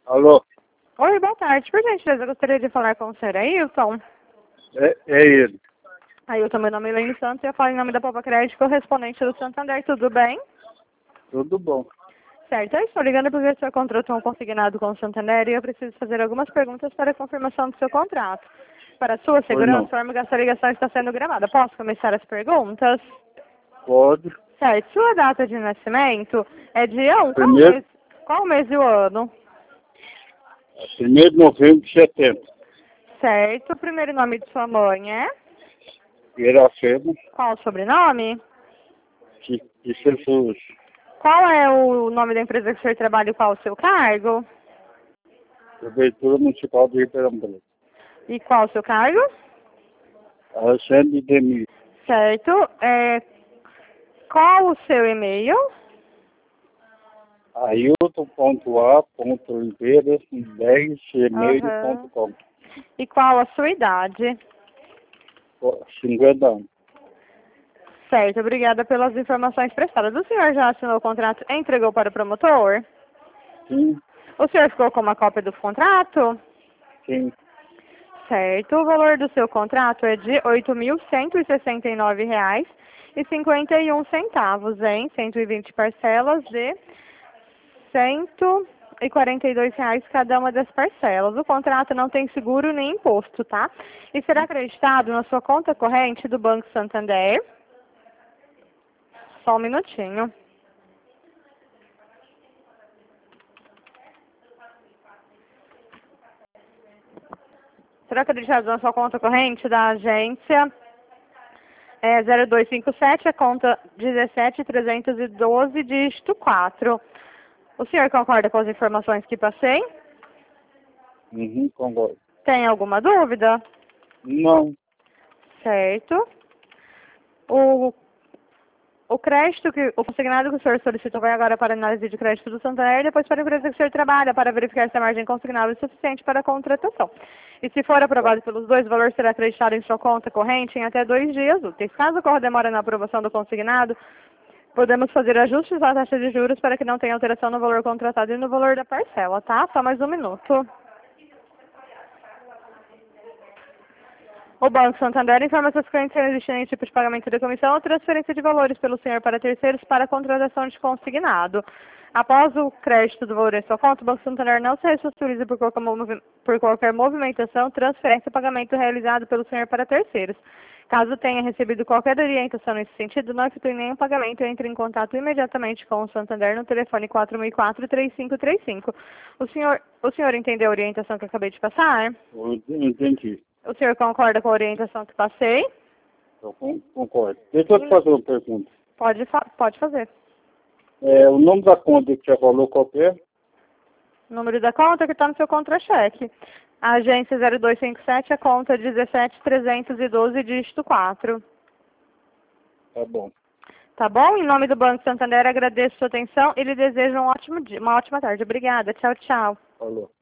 Alô? Oi, boa tarde. Por gentileza, eu gostaria de falar com o senhor Ailton. É ele. Ailton, meu nome é Elaine Santos e eu falo em nome da Pova Crédito, correspondente do Santander. Tudo bem? Tudo bom. Certo, eu estou ligando porque o senhor contratou um consignado com o Santander e eu preciso fazer algumas perguntas para a confirmação do seu contrato. Para sua segurança, a essa ligação está sendo gravada. Posso começar as perguntas? Pode. Certo. Sua data de nascimento é dia 1. Primeiro, Qual o mês e o ano? 1º de novembro de setembro. Certo. O primeiro nome de sua mãe é? Iracema, Qual o sobrenome? de Jesus. Qual é o nome da empresa que o senhor trabalha e qual o seu cargo? Prefeitura Municipal de Ribeirão Preto. E qual o seu cargo? Alexandre Demir. Certo. Qual o seu e-mail? Ailton.a.oliveira10gmail.com. E qual a sua idade? 50 anos. Certo, obrigada pelas informações prestadas. O senhor já assinou o contrato e entregou para o promotor? Sim, O senhor ficou com uma cópia do contrato? sim. Certo, o valor do seu contrato é de R$ 8.169,51 em 120 parcelas de R$ 142 cada uma das parcelas. O contrato não tem seguro nem imposto, tá? E será acreditado na sua conta corrente do Banco Santander. Só um minutinho. Será acreditado na sua conta corrente da agência 0257, a conta 17312, dígito 4. O senhor concorda com as informações que passei? Concordo. Tem alguma dúvida? Não. Certo. O crédito, o consignado que o senhor solicitou vai agora para a análise de crédito do Santander e depois para a empresa que o senhor trabalha para verificar se a margem consignável é suficiente para a contratação. E se for aprovado pelos dois, o valor será acreditado em sua conta corrente em até 2 dias úteis. Caso ocorra demora na aprovação do consignado, podemos fazer ajustes à taxa de juros para que não tenha alteração no valor contratado e no valor da parcela, tá? Só mais um minuto. O Banco Santander informa seus clientes que não existe nenhum tipo de pagamento de comissão ou transferência de valores pelo senhor para terceiros para a contratação de consignado. Após o crédito do valor em sua conta, o Banco Santander não se responsabiliza por qualquer movimentação, transferência ou pagamento realizado pelo senhor para terceiros. Caso tenha recebido qualquer orientação nesse sentido, não efetue nenhum pagamento e entre em contato imediatamente com o Santander no telefone 4004-3535. O senhor entendeu a orientação que eu acabei de passar? Eu entendi. O senhor concorda com a orientação que passei? Eu concordo. Deixa eu te fazer uma pergunta. Pode fazer. O nome da conta que você falou qual que é? O número da conta que está no seu contra-cheque. Agência 0257, a conta 17312, dígito 4. Tá bom. Tá bom? Em nome do Banco Santander, agradeço a sua atenção e lhe desejo um ótimo dia, uma ótima tarde. Obrigada. Tchau, tchau. Falou.